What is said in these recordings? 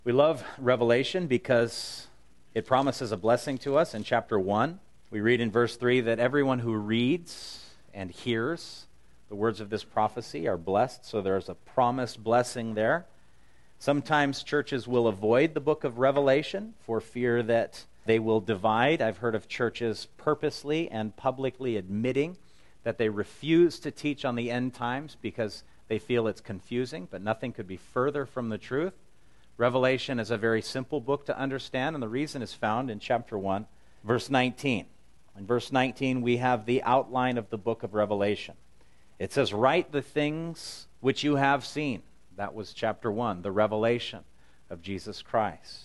We love Revelation because it promises a blessing to us. In chapter 1, we read in verse 3 that everyone who reads and hears the words of this prophecy are blessed. So there's a promised blessing there. Sometimes churches will avoid the book of Revelation for fear that they will divide. I've heard of churches purposely and publicly admitting that they refuse to teach on the end times because they feel it's confusing, but nothing could be further from the truth. Revelation is a very simple book to understand, and the reason is found in chapter 1, verse 19. In verse 19, we have the outline of the book of Revelation. It says, "Write the things which you have seen." That was chapter 1, the revelation of Jesus Christ.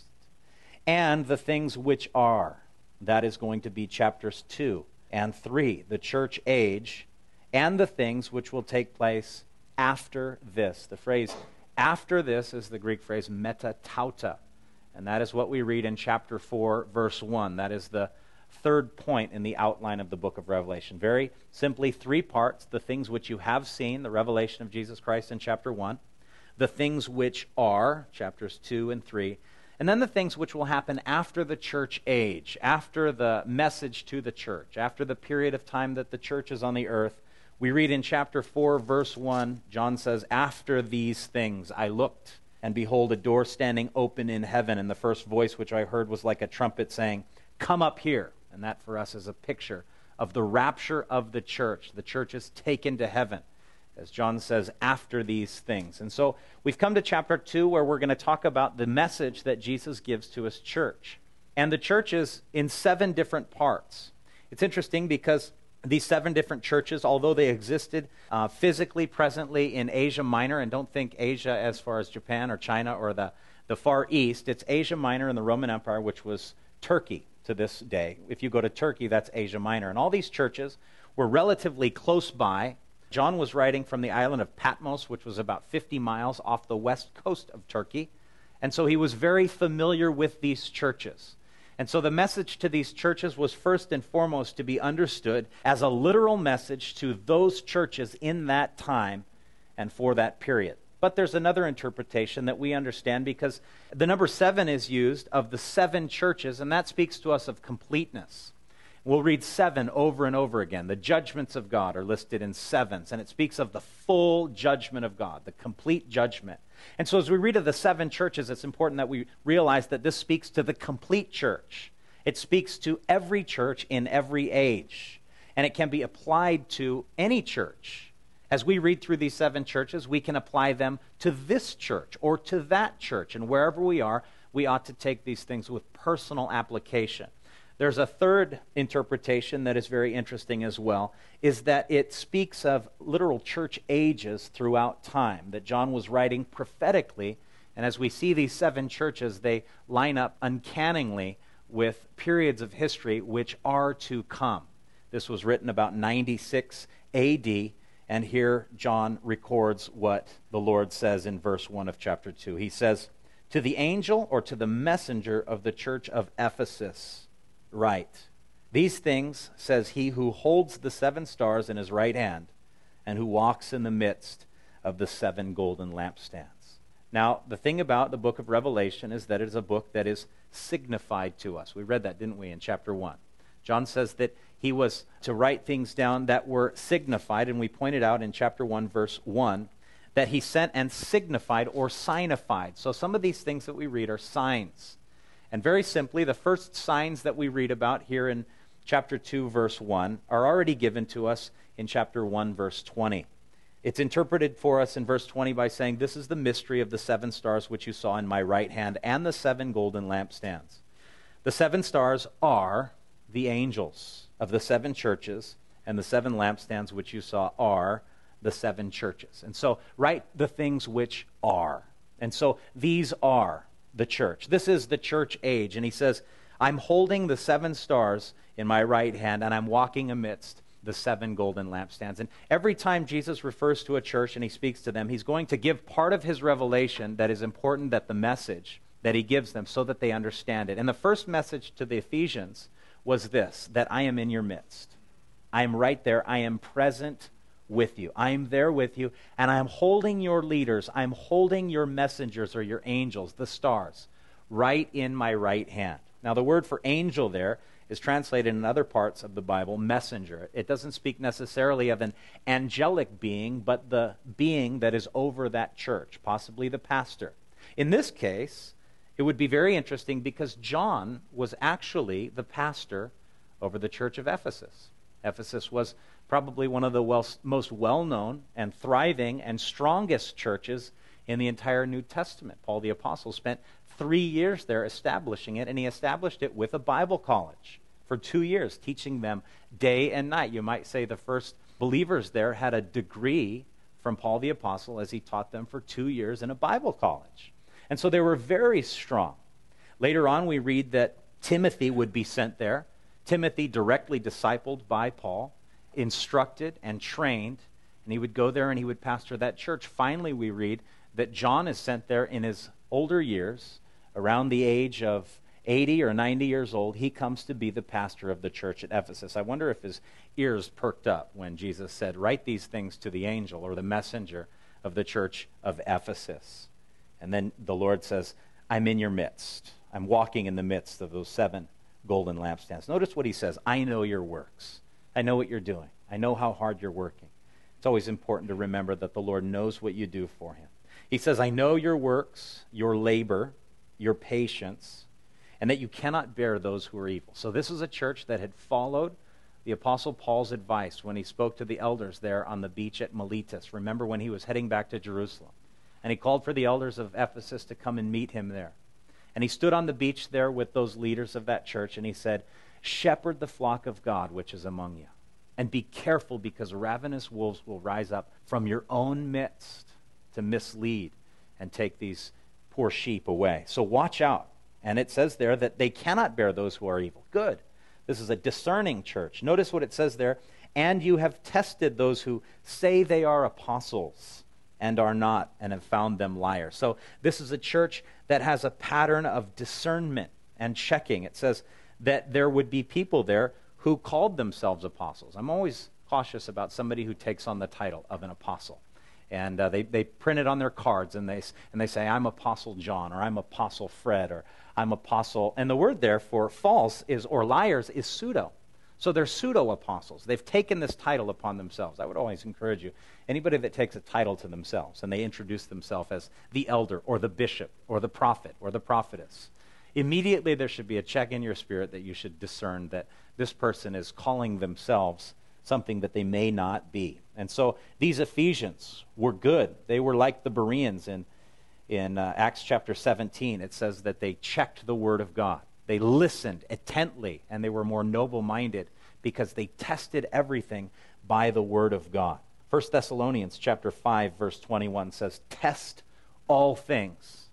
"And the things which are." That is going to be chapters 2 and 3, the church age, "and the things which will take place after this." The phrase "after this" is the Greek phrase metatauta, and that is what we read in chapter 4, verse 1. That is the third point in the outline of the book of Revelation. Very simply, three parts: the things which you have seen, the revelation of Jesus Christ in chapter 1, the things which are, chapters 2 and 3, and then the things which will happen after the church age, after the message to the church, after the period of time that the church is on the earth. We read in chapter 4, verse 1, John says, "After these things I looked, and behold, a door standing open in heaven, and the first voice which I heard was like a trumpet saying, 'Come up here.'" And that for us is a picture of the rapture of the church. The church is taken to heaven, as John says, after these things. And so we've come to chapter 2, where we're going to talk about the message that Jesus gives to his church. And the church is in 7 different parts. It's interesting because these 7 different churches, although they existed physically presently in Asia Minor, and don't think Asia as far as Japan or China or the Far East, it's Asia Minor in the Roman Empire, which was Turkey to this day. If you go to Turkey, that's Asia Minor. And all these churches were relatively close by. John was writing from the island of Patmos, which was about 50 miles off the west coast of Turkey. And so he was very familiar with these churches. And so the message to these churches was first and foremost to be understood as a literal message to those churches in that time and for that period. But there's another interpretation that we understand, because the number 7 is used of the 7 churches, and that speaks to us of completeness. We'll read 7 over and over again. The judgments of God are listed in 7s, and it speaks of the full judgment of God, the complete judgment. And so as we read of the 7 churches, it's important that we realize that this speaks to the complete church. It speaks to every church in every age, and it can be applied to any church. As we read through these 7 churches, we can apply them to this church or to that church, and wherever we are, we ought to take these things with personal application. There's a third interpretation that is very interesting as well, is that it speaks of literal church ages throughout time, that John was writing prophetically, and as we see these 7 churches, they line up uncannily with periods of history which are to come. This was written about 96 AD, and here John records what the Lord says in verse 1 of chapter 2. He says, "To the angel," or to the messenger of the church of Ephesus, write, "These things says he who holds the 7 stars in his right hand, and who walks in the midst of the 7 golden lampstands." Now, the thing about the book of Revelation is that it is a book that is signified to us. We read that, didn't we, in chapter 1? John says that he was to write things down that were signified, and we pointed out in chapter 1, verse 1, that he sent and signified or signified. So some of these things that we read are signs. And very simply, the first signs that we read about here in chapter 2, verse 1, are already given to us in chapter 1, verse 20. It's interpreted for us in verse 20 by saying, "This is the mystery of the 7 stars which you saw in my right hand, and the 7 golden lampstands." The 7 stars are the angels of the 7 churches, and the 7 lampstands which you saw are the 7 churches. And so, write the things which are. And so, these are the church. This is the church age. And he says, "I'm holding the 7 stars in my right hand, and I'm walking amidst the 7 golden lampstands." And every time Jesus refers to a church and he speaks to them, he's going to give part of his revelation that is important, that the message that he gives them, so that they understand it. And the first message to the Ephesians was this, that I am in your midst. I am right there. I am present with you. I am there with you, and I am holding your leaders. I'm holding your messengers or your angels, the stars, right in my right hand. Now, the word for angel there is translated in other parts of the Bible, messenger. It doesn't speak necessarily of an angelic being, but the being that is over that church, possibly the pastor. In this case, it would be very interesting because John was actually the pastor over the church of Ephesus. Ephesus was probably one of the most well-known and thriving and strongest churches in the entire New Testament. Paul the Apostle spent 3 years there establishing it, and he established it with a Bible college for 2 years, teaching them day and night. You might say the first believers there had a degree from Paul the Apostle as he taught them for 2 years in a Bible college. And so they were very strong. Later on, we read that Timothy would be sent there. Timothy, directly discipled by Paul, instructed and trained, and he would go there and he would pastor that church. Finally, we read that John is sent there in his older years, around the age of 80 or 90 years old. He comes to be the pastor of the church at Ephesus. I wonder if his ears perked up when Jesus said, "Write these things to the angel or the messenger of the church of Ephesus." And then the Lord says, "I'm in your midst. I'm walking in the midst of those 7 golden lampstands." Notice what he says, "I know your works. I know what you're doing. I know how hard you're working." It's always important to remember that the Lord knows what you do for him. He says, "I know your works, your labor, your patience, and that you cannot bear those who are evil." So this is a church that had followed the Apostle Paul's advice when he spoke to the elders there on the beach at Miletus. Remember when he was heading back to Jerusalem? And he called for the elders of Ephesus to come and meet him there. And he stood on the beach there with those leaders of that church, and he said, "Shepherd the flock of God which is among you. And be careful, because ravenous wolves will rise up from your own midst to mislead and take these poor sheep away. So watch out." And it says there that they cannot bear those who are evil. Good. This is a discerning church. Notice what it says there. "And you have tested those who say they are apostles and are not, and have found them liars." So this is a church that has a pattern of discernment and checking. It says that there would be people there who called themselves apostles. I'm always cautious about somebody who takes on the title of an apostle. And they print it on their cards, and they say, "I'm Apostle John," or "I'm Apostle Fred," or "I'm Apostle." And the word there for false or liars is pseudo. So they're pseudo-apostles. They've taken this title upon themselves. I would always encourage you, anybody that takes a title to themselves and they introduce themselves as the elder or the bishop or the prophet or the prophetess, immediately there should be a check in your spirit that you should discern that this person is calling themselves something that they may not be. And so these Ephesians were good. They were like the Bereans in Acts chapter 17. It says that they checked the word of God. They listened intently, and they were more noble-minded because they tested everything by the word of God. 1 Thessalonians chapter 5, verse 21 says, "Test all things,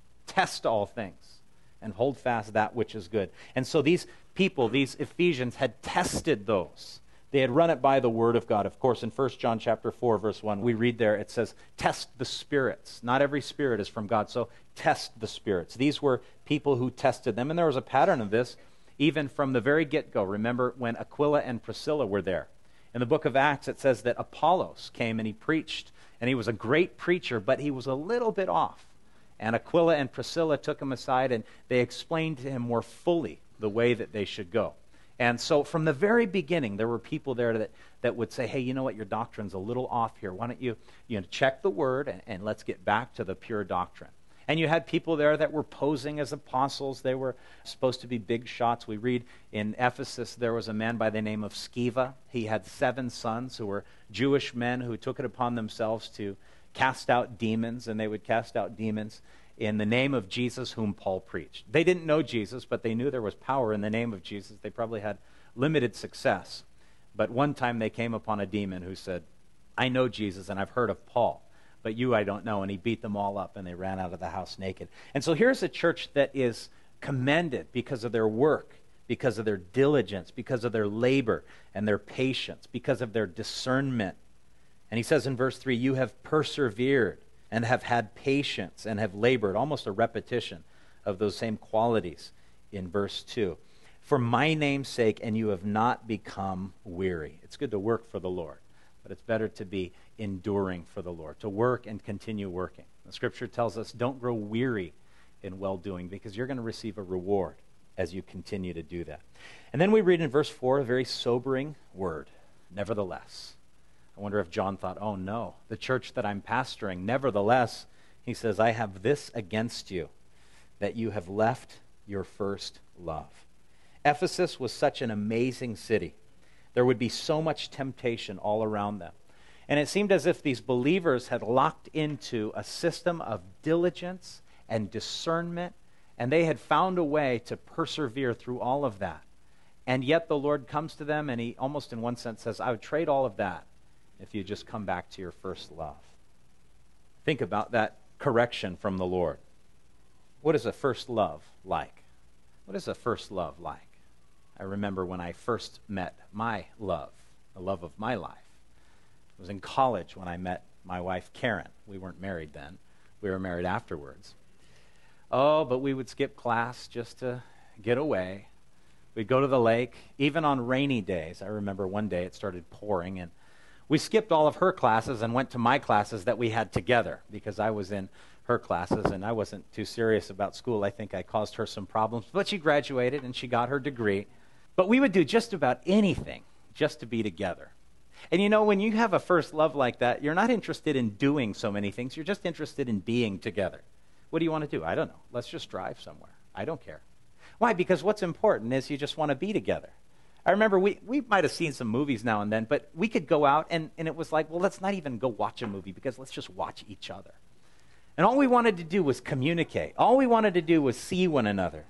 and hold fast that which is good." And so these people, these Ephesians, had tested those. They had run it by the word of God. Of course, in 1 John chapter 4, verse 1, we read there, it says, "Test the spirits." Not every spirit is from God, so test the spirits. These were people who tested them, and there was a pattern of this even from the very get-go. Remember when Aquila and Priscilla were there. In the book of Acts, it says that Apollos came and he preached, and he was a great preacher, but he was a little bit off. And Aquila and Priscilla took him aside, and they explained to him more fully the way that they should go. And so from the very beginning, there were people there that would say, "Hey, you know what, your doctrine's a little off here. Why don't you check the word and let's get back to the pure doctrine." And you had people there that were posing as apostles. They were supposed to be big shots. We read in Ephesus there was a man by the name of Sceva. He had 7 sons who were Jewish men who took it upon themselves to cast out demons, and they would cast out demons in the name of Jesus whom Paul preached. They didn't know Jesus, but they knew there was power in the name of Jesus. They probably had limited success. But one time they came upon a demon who said, "I know Jesus and I've heard of Paul, but you I don't know." And he beat them all up and they ran out of the house naked. And so here's a church that is commended because of their work, because of their diligence, because of their labor and their patience, because of their discernment. And he says in verse 3, "You have persevered and have had patience and have labored," almost a repetition of those same qualities in verse 2. "For my name's sake, and you have not become weary." It's good to work for the Lord, but It's better to be enduring for the Lord, to work and continue working. The Scripture tells us, don't grow weary in well-doing, because you're going to receive a reward as you continue to do that. And then we read in verse 4 a very sobering word, nevertheless. I wonder if John thought, oh no, the church that I'm pastoring, nevertheless, he says, I have this against you, that you have left your first love. Ephesus was such an amazing city. There would be so much temptation all around them. And it seemed as if these believers had locked into a system of diligence and discernment, and they had found a way to persevere through all of that. And yet the Lord comes to them, and he almost in one sense says, I would trade all of that if you just come back to your first love. Think about that correction from the Lord. What is a first love like? What is a first love like? I remember when I first met my love, the love of my life. It was in college when I met my wife, Karen. We weren't married then. We were married afterwards. Oh, but we would skip class just to get away. We'd go to the lake, even on rainy days. I remember one day it started pouring, and we skipped all of her classes and went to my classes that we had together, because I was in her classes and I wasn't too serious about school. I think I caused her some problems, but she graduated and she got her degree. But we would do just about anything just to be together. And you know, when you have a first love like that, you're not interested in doing so many things. You're just interested in being together. What do you want to do? I don't know. Let's just drive somewhere. I don't care. Why? Because what's important is you just want to be together. I remember we might have seen some movies now and then, but we could go out and it was like, well, let's not even go watch a movie, because let's just watch each other. And all we wanted to do was communicate. All we wanted to do was see one another.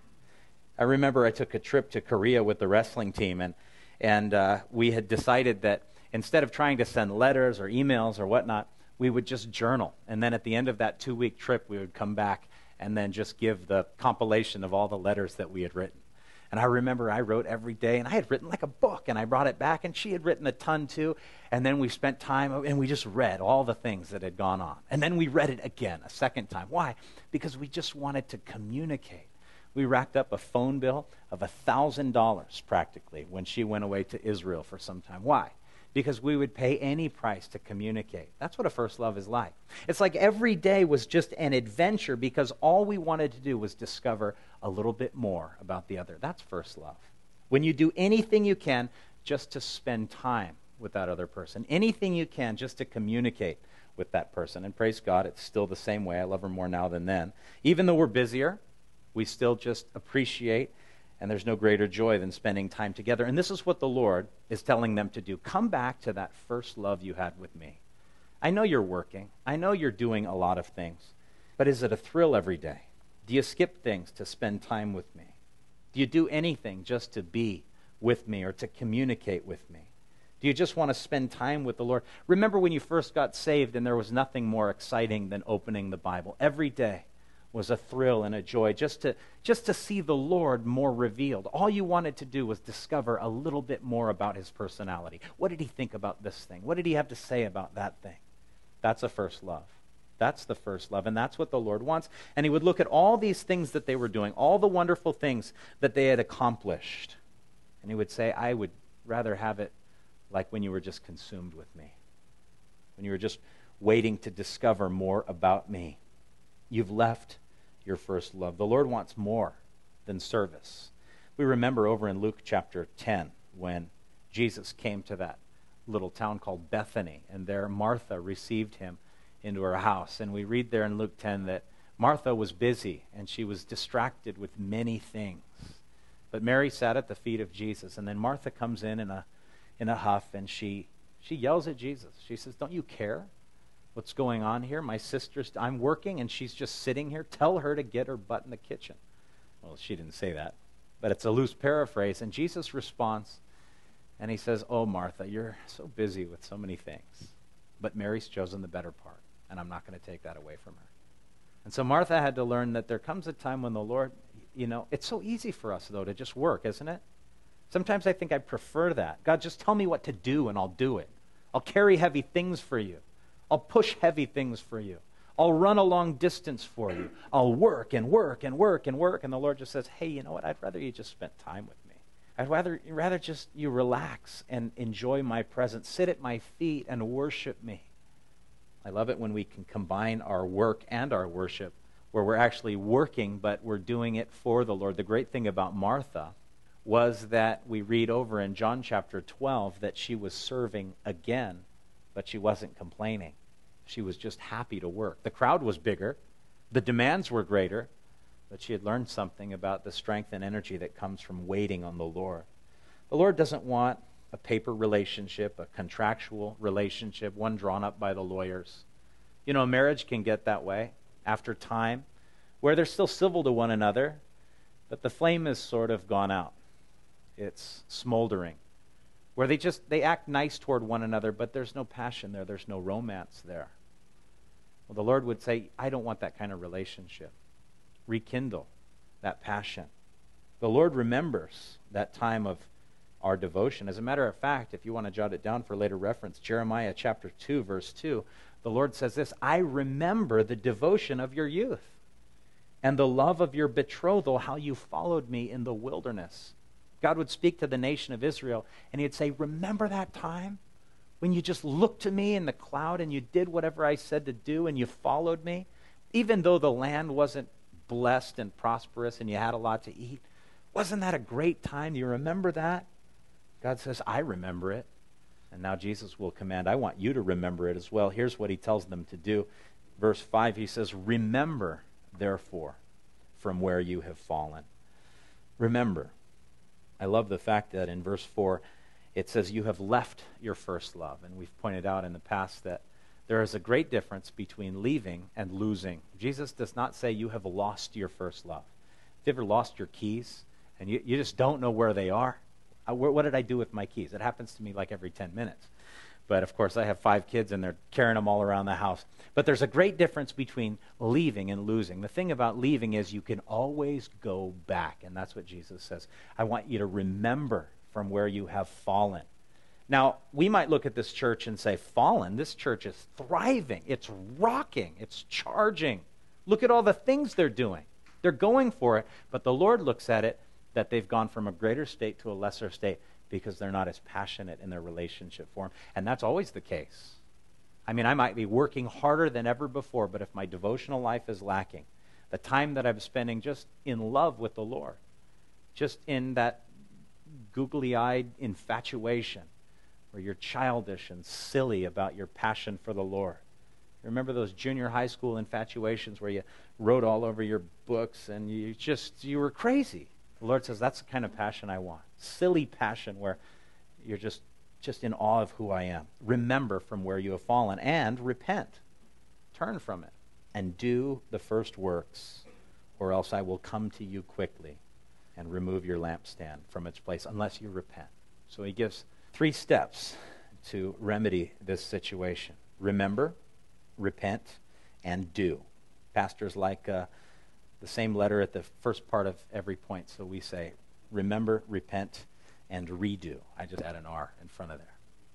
I remember I took a trip to Korea with the wrestling team, and we had decided that instead of trying to send letters or emails or whatnot, we would just journal. And then at the end of that 2-week trip, we would come back and then just give the compilation of all the letters that we had written. And I remember I wrote every day, and I had written like a book, and I brought it back, and she had written a ton too. And then we spent time, and we just read all the things that had gone on. And then we read it again, a second time. Why? Because we just wanted to communicate. We racked up a phone bill of $1,000 practically when she went away to Israel for some time. Why? Because we would pay any price to communicate. That's what a first love is like. It's like every day was just an adventure, because all we wanted to do was discover a little bit more about the other. That's first love. When you do anything you can just to spend time with that other person, anything you can just to communicate with that person. And praise God, it's still the same way. I love her more now than then. Even though we're busier, we still just appreciate, and there's no greater joy than spending time together. And this is what the Lord is telling them to do. Come back to that first love you had with me. I know you're working. I know you're doing a lot of things. But is it a thrill every day? Do you skip things to spend time with me? Do you do anything just to be with me or to communicate with me? Do you just want to spend time with the Lord? Remember when you first got saved and there was nothing more exciting than opening the Bible. Every day was a thrill and a joy just to see the Lord more revealed. All you wanted to do was discover a little bit more about his personality. What did he think about this thing? What did he have to say about that thing? That's a first love. That's the first love, and that's what the Lord wants. And he would look at all these things that they were doing, all the wonderful things that they had accomplished, and he would say, I would rather have it like when you were just consumed with me, when you were just waiting to discover more about me. You've left your first love. The Lord wants more than service. We remember over in Luke chapter 10 when Jesus came to that little town called Bethany, and there Martha received him into her house. And we read there in Luke 10 that Martha was busy and she was distracted with many things. But Mary sat at the feet of Jesus, and then Martha comes in a huff, and she yells at Jesus. She says, don't you care what's going on here? My sister's, I'm working and she's just sitting here. Tell her to get her butt in the kitchen. Well, she didn't say that, but it's a loose paraphrase. And Jesus responds, and he says, oh, Martha, you're so busy with so many things, but Mary's chosen the better part, and I'm not going to take that away from her. And so Martha had to learn that there comes a time when the Lord, it's so easy for us, though, to just work, isn't it? Sometimes I think I prefer that. God, just tell me what to do, and I'll do it. I'll carry heavy things for you. I'll push heavy things for you. I'll run a long distance for you. I'll work and work and work and work. And the Lord just says, hey, you know what? I'd rather you just spent time with me. I'd rather just you relax and enjoy my presence. Sit at my feet and worship me. I love it when we can combine our work and our worship, where we're actually working, but we're doing it for the Lord. The great thing about Martha was that we read over in John chapter 12 that she was serving again, but she wasn't complaining. She was just happy to work. The crowd was bigger. The demands were greater. But she had learned something about the strength and energy that comes from waiting on the Lord. The Lord doesn't want a paper relationship, a contractual relationship, one drawn up by the lawyers. You know, marriage can get that way after time, where they're still civil to one another, but the flame has sort of gone out. It's smoldering. Where they act nice toward one another, but there's no passion there, there's no romance there. Well, the Lord would say, I don't want that kind of relationship. Rekindle that passion. The Lord remembers that time of our devotion. As a matter of fact, if you want to jot it down for later reference, Jeremiah chapter 2, verse 2, the Lord says this, I remember the devotion of your youth and the love of your betrothal, how you followed me in the wilderness. God would speak to the nation of Israel, and he'd say, remember that time when you just looked to me in the cloud and you did whatever I said to do and you followed me? Even though the land wasn't blessed and prosperous and you had a lot to eat, wasn't that a great time? You remember that? God says, I remember it. And now Jesus will command, I want you to remember it as well. Here's what he tells them to do. Verse 5, he says, remember, therefore, from where you have fallen. Remember. I love the fact that in verse 4, it says, you have left your first love. And we've pointed out in the past that there is a great difference between leaving and losing. Jesus does not say you have lost your first love. Have you ever lost your keys and you just don't know where they are? What did I do with my keys? It happens to me like every 10 minutes. But of course, I have 5 kids and they're carrying them all around the house. But there's a great difference between leaving and losing. The thing about leaving is you can always go back. And that's what Jesus says. I want you to remember from where you have fallen. Now, we might look at this church and say, fallen, this church is thriving. It's rocking. It's charging. Look at all the things they're doing. They're going for it. But the Lord looks at it that they've gone from a greater state to a lesser state because they're not as passionate in their relationship for him. And that's always the case. I mean, I might be working harder than ever before, but if my devotional life is lacking, the time that I'm spending just in love with the Lord, just in that googly-eyed infatuation, where you're childish and silly about your passion for the Lord. Remember those junior high school infatuations where you wrote all over your books and you were crazy. The Lord says, that's the kind of passion I want. Silly passion where you're just in awe of who I am. Remember from where you have fallen and repent. Turn from it and do the first works, or else I will come to you quickly and remove your lampstand from its place unless you repent. So he gives 3 steps to remedy this situation. Remember, repent, and do. Pastors like the same letter at the first part of every point. So we say, remember, repent, and redo. I just add an R in front of there.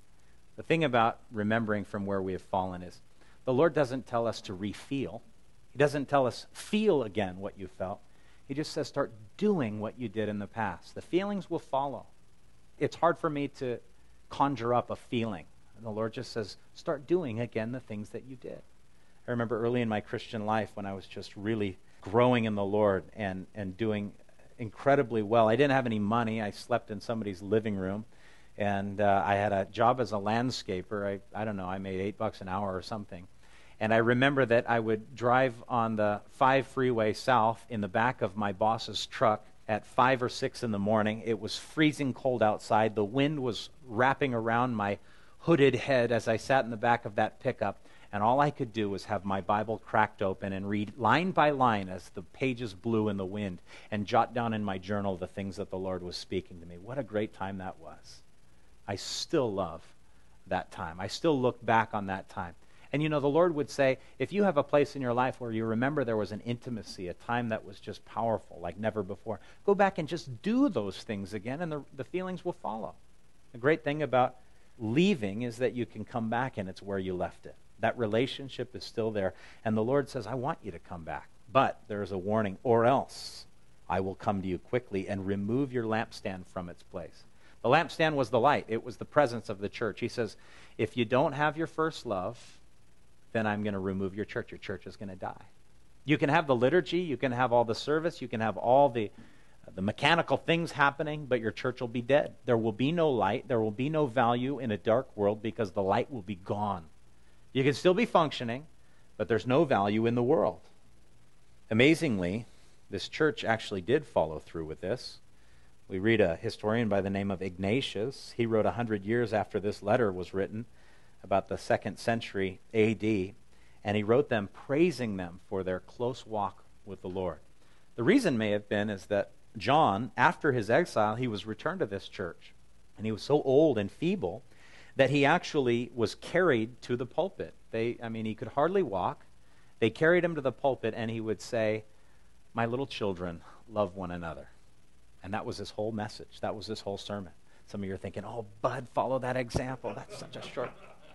The thing about remembering from where we have fallen is the Lord doesn't tell us to re-feel. He doesn't tell us feel again what you felt. He just says start doing what you did in the past. The feelings will follow. It's hard for me to conjure up a feeling. And the Lord just says, start doing again the things that you did. I remember early in my Christian life when I was just really growing in the Lord and doing incredibly well. I didn't have any money. I slept in somebody's living room. And I had a job as a landscaper. I don't know, I made $8 an hour or something. And I remember that I would drive on the 5 freeway south in the back of my boss's truck at 5 or 6 in the morning. It was freezing cold outside. The wind was wrapping around my hooded head as I sat in the back of that pickup. And all I could do was have my Bible cracked open and read line by line as the pages blew in the wind and jot down in my journal the things that the Lord was speaking to me. What a great time that was. I still love that time. I still look back on that time. And you know, the Lord would say, if you have a place in your life where you remember there was an intimacy, a time that was just powerful like never before, go back and just do those things again and the feelings will follow. The great thing about leaving is that you can come back and it's where you left it. That relationship is still there. And the Lord says, I want you to come back. But there is a warning, or else I will come to you quickly and remove your lampstand from its place. The lampstand was the light. It was the presence of the church. He says, if you don't have your first love, then I'm going to remove your church. Your church is going to die. You can have the liturgy, you can have all the service, you can have all the mechanical things happening, but your church will be dead. There will be no light. There will be no value in a dark world because the light will be gone. You can still be functioning, but there's no value in the world. Amazingly, this church actually did follow through with this. We read a historian by the name of Ignatius. He wrote 100 years after this letter was written, about the 2nd century A.D., and he wrote them praising them for their close walk with the Lord. The reason may have been is that John, after his exile, he was returned to this church, and he was so old and feeble that he actually was carried to the pulpit. He could hardly walk. They carried him to the pulpit, and he would say, "My little children, love one another." And that was his whole message. That was his whole sermon. Some of you are thinking, oh, Bud, follow that example. That's such a short...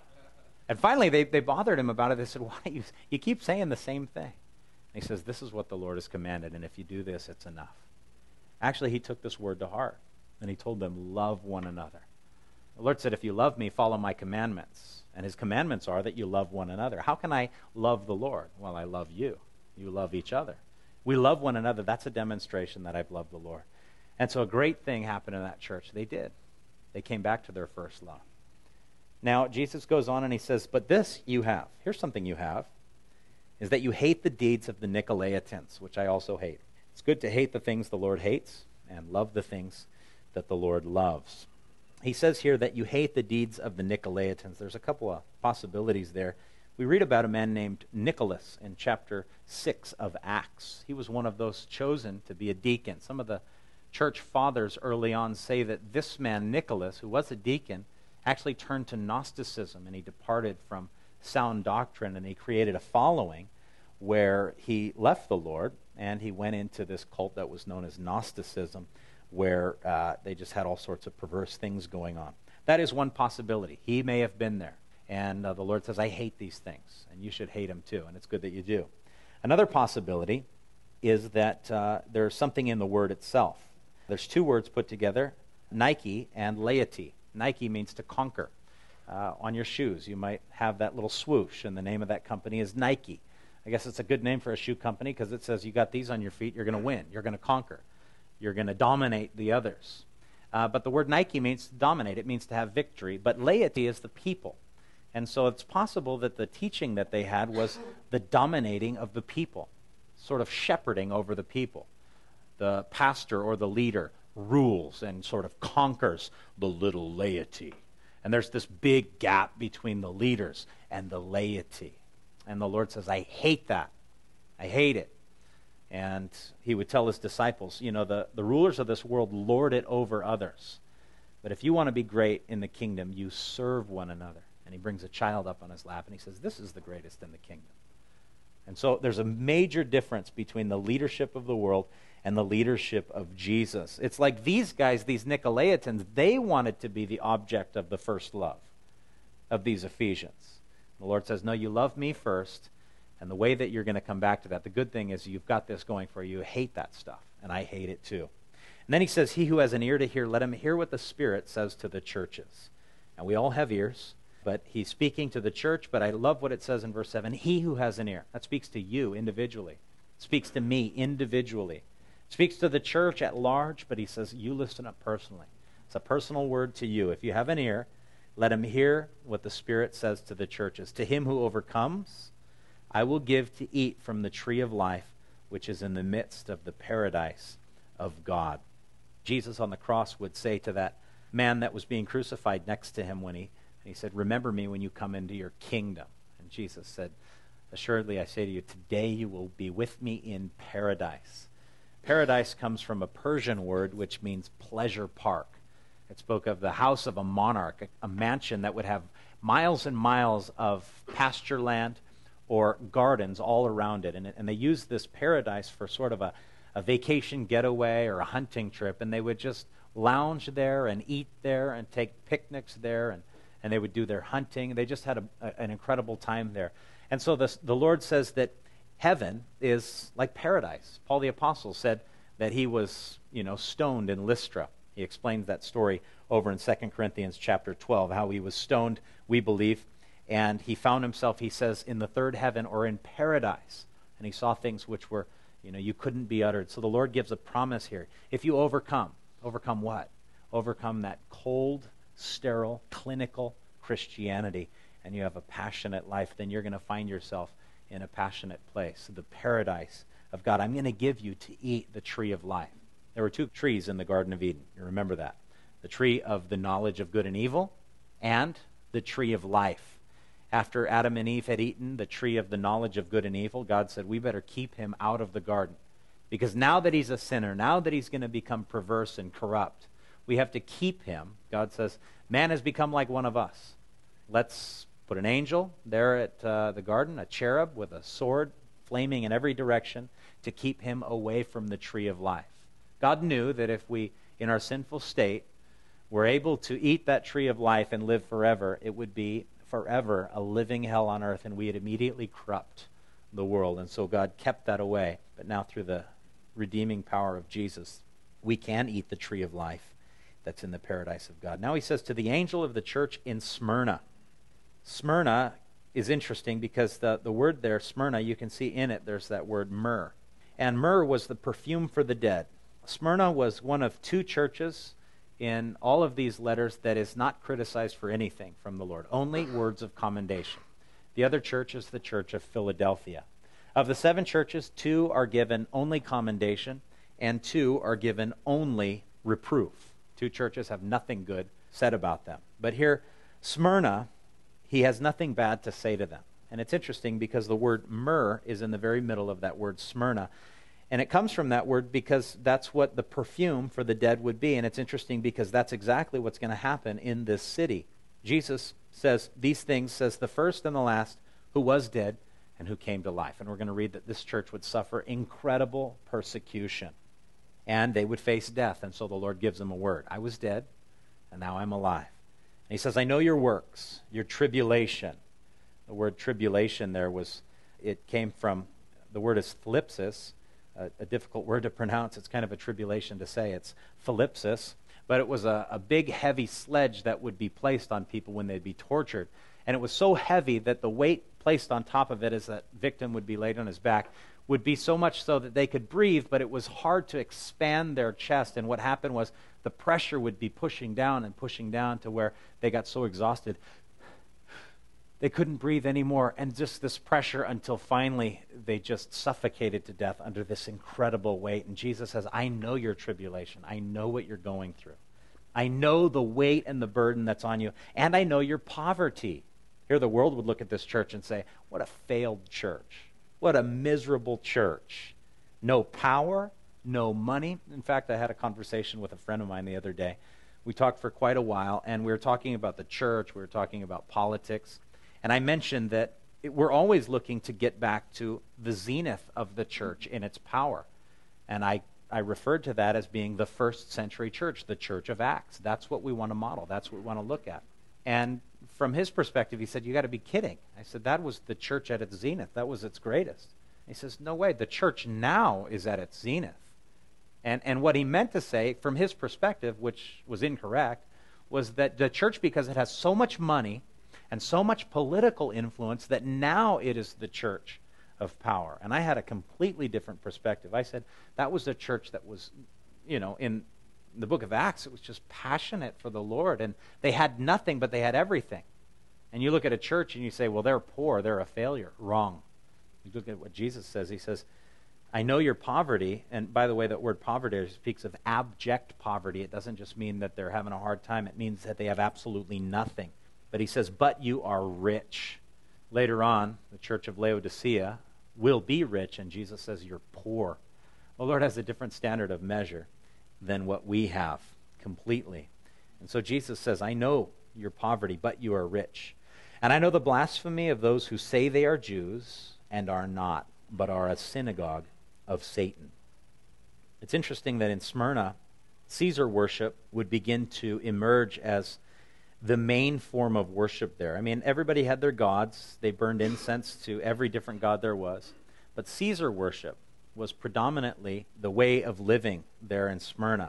And finally, they bothered him about it. They said, why? You keep saying the same thing. And he says, this is what the Lord has commanded, and if you do this, it's enough. Actually, he took this word to heart, and he told them, love one another. The Lord said, if you love me, follow my commandments. And his commandments are that you love one another. How can I love the Lord? Well, I love you. You love each other. We love one another. That's a demonstration that I've loved the Lord. And so a great thing happened in that church. They did. They came back to their first love. Now, Jesus goes on and he says, but this you have. Here's something you have, is that you hate the deeds of the Nicolaitans, which I also hate. It's good to hate the things the Lord hates and love the things that the Lord loves. He says here that you hate the deeds of the Nicolaitans. There's a couple of possibilities there. We read about a man named Nicholas in chapter 6 of Acts. He was one of those chosen to be a deacon. Some of the church fathers early on say that this man, Nicholas, who was a deacon, actually turned to Gnosticism, and he departed from sound doctrine, and he created a following where he left the Lord, and he went into this cult that was known as Gnosticism, where they just had all sorts of perverse things going on. That is one possibility. He may have been there, and the Lord says, I hate these things, and you should hate them too, and it's good that you do. Another possibility is that there's something in the word itself. There's two words put together, Nike and laity. Nike means to conquer. On your shoes, you might have that little swoosh, and the name of that company is Nike. I guess it's a good name for a shoe company because it says you got these on your feet, you're going to win, you're going to conquer, you're going to dominate the others. But the word Nike means to dominate. It means to have victory. But laity is the people. And so it's possible that the teaching that they had was the dominating of the people, sort of shepherding over the people. The pastor or the leader rules and sort of conquers the little laity. And there's this big gap between the leaders and the laity. And the Lord says, I hate that. I hate it. And he would tell his disciples, the rulers of this world lord it over others. But if you want to be great in the kingdom, you serve one another. And he brings a child up on his lap and he says, this is the greatest in the kingdom. And so there's a major difference between the leadership of the world and the leadership of Jesus. It's like these guys, these Nicolaitans, they wanted to be the object of the first love of these Ephesians. The Lord says, no, you love me first, and the way that you're going to come back to that, the good thing is you've got this going for you. You hate that stuff, and I hate it too. And then he says, he who has an ear to hear, let him hear what the Spirit says to the churches. And we all have ears, but he's speaking to the church, but I love what it says in verse 7, he who has an ear. That speaks to you individually. It speaks to me individually. Speaks to the church at large, but he says, you listen up personally. It's a personal word to you. If you have an ear, let him hear what the Spirit says to the churches. To him who overcomes, I will give to eat from the tree of life, which is in the midst of the paradise of God. Jesus on the cross would say to that man that was being crucified next to him when he said, remember me when you come into your kingdom. And Jesus said, assuredly I say to you, today you will be with me in paradise. Paradise comes from a Persian word which means pleasure park. It spoke of the house of a monarch, a mansion that would have miles and miles of pasture land or gardens all around it. And they used this paradise for sort of a vacation getaway or a hunting trip, and they would just lounge there and eat there and take picnics there, and they would do their hunting. They just had an incredible time there. And so the Lord says that heaven is like paradise. Paul the Apostle said, that he was, stoned in Lystra. He explains that story over in 2 Corinthians chapter 12, how he was stoned, we believe, and he found himself, he says, in the third heaven or in paradise. And he saw things which were, you couldn't be uttered. So the Lord gives a promise here. If you overcome what? Overcome that cold, sterile, clinical Christianity, and you have a passionate life, then you're going to find yourself in a passionate place, the paradise of God. I'm going to give you to eat the tree of life. There were two trees in the Garden of Eden. You remember that. The tree of the knowledge of good and evil and the tree of life. After Adam and Eve had eaten the tree of the knowledge of good and evil, God said, we better keep him out of the garden. Because now that he's a sinner, now that he's going to become perverse and corrupt, we have to keep him. God says, man has become like one of us. Let's put an angel there at the garden, a cherub with a sword flaming in every direction to keep him away from the tree of life. God knew that if we, in our sinful state, were able to eat that tree of life and live forever, it would be forever a living hell on earth, and we'd immediately corrupt the world. And so God kept that away. But now through the redeeming power of Jesus, we can eat the tree of life that's in the paradise of God. Now he says to the angel of the church in Smyrna. Smyrna is interesting because the word there, Smyrna, you can see in it, there's that word myrrh. And myrrh was the perfume for the dead. Smyrna was one of two churches in all of these letters that is not criticized for anything from the Lord, only words of commendation. The other church is the church of Philadelphia. Of the 7 churches, 2 are given only commendation, and 2 are given only reproof. 2 churches have nothing good said about them. But here, Smyrna, he has nothing bad to say to them. And it's interesting because the word myrrh is in the very middle of that word Smyrna. And it comes from that word because that's what the perfume for the dead would be. And it's interesting because that's exactly what's going to happen in this city. Jesus says these things, says the first and the last, who was dead and who came to life. And we're going to read that this church would suffer incredible persecution. And they would face death. And so the Lord gives them a word. I was dead, and now I'm alive. And he says, I know your works, your tribulation. The word tribulation there it came from, the word is thlipsis, a difficult word to pronounce. It's kind of a tribulation to say. It's thlipsis. But it was a big, heavy sledge that would be placed on people when they'd be tortured. And it was so heavy that the weight placed on top of it as that victim would be laid on his back would be so much so that they could breathe, but it was hard to expand their chest. And what happened was the pressure would be pushing down to where they got so exhausted they couldn't breathe anymore, and just this pressure until finally they just suffocated to death under this incredible weight. And Jesus says, I know your tribulation. I know what you're going through. I know the weight and the burden that's on you, and I know your poverty. Here the world would look at this church and say, what a failed church. What a miserable church. No power, no money. In fact, I had a conversation with a friend of mine the other day. We talked for quite a while, and we were talking about the church. We were talking about politics. And I mentioned that we're always looking to get back to the zenith of the church in its power. And I referred to that as being the first century church, the church of Acts. That's what we want to model. That's what we want to look at. And from his perspective, he said, you got to be kidding. I said, that was the church at its zenith. That was its greatest. He says, no way. The church now is at its zenith. And what he meant to say, from his perspective, which was incorrect, was that the church, because it has so much money and so much political influence, that now it is the church of power. And I had a completely different perspective. I said that was the church that was, in the book of Acts, it was just passionate for the Lord. And they had nothing, but they had everything. And you look at a church and you say, well, they're poor, they're a failure. Wrong. You look at what Jesus says. He says, I know your poverty. And by the way, that word poverty speaks of abject poverty. It doesn't just mean that they're having a hard time. It means that they have absolutely nothing. But he says, but you are rich. Later on, the church of Laodicea will be rich, and Jesus says you're poor. The Lord has a different standard of measure than what we have completely. And so Jesus says, I know your poverty, but you are rich. And I know the blasphemy of those who say they are Jews and are not, but are a synagogue of Satan. It's interesting that in Smyrna, Caesar worship would begin to emerge as the main form of worship there. I mean, everybody had their gods. They burned incense to every different god there was. But Caesar worship was predominantly the way of living there in Smyrna.